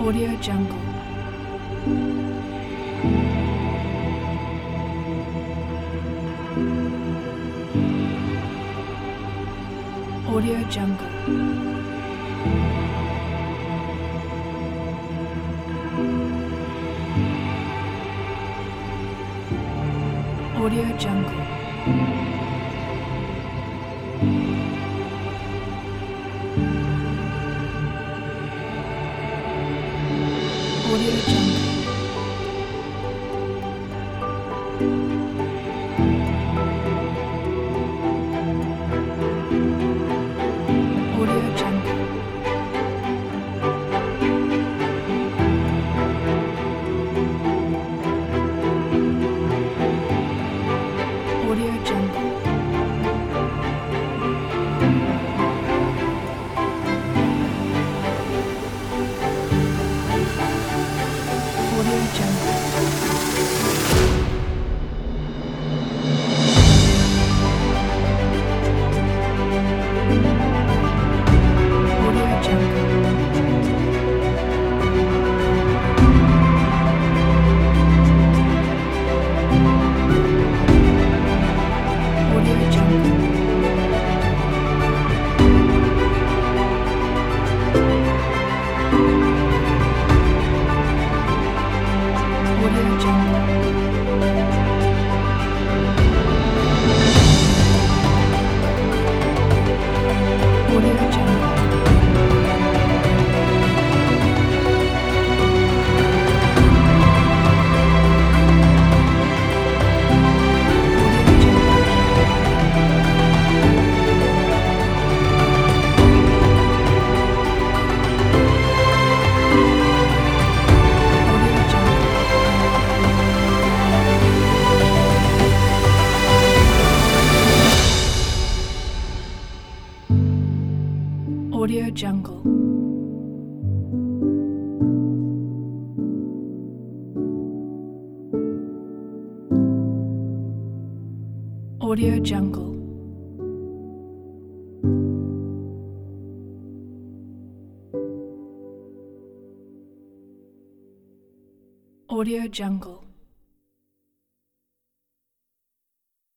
Audio Jungle. Audio Jungle. Audio Jungle. Audio Jungle. Audio Jungle. Audio Jungle. Audio Jungle. Audio Jungle. Audio Jungle. Audio Jungle. Audio Jungle. Audio Jungle. Audio Jungle. Audio Jungle.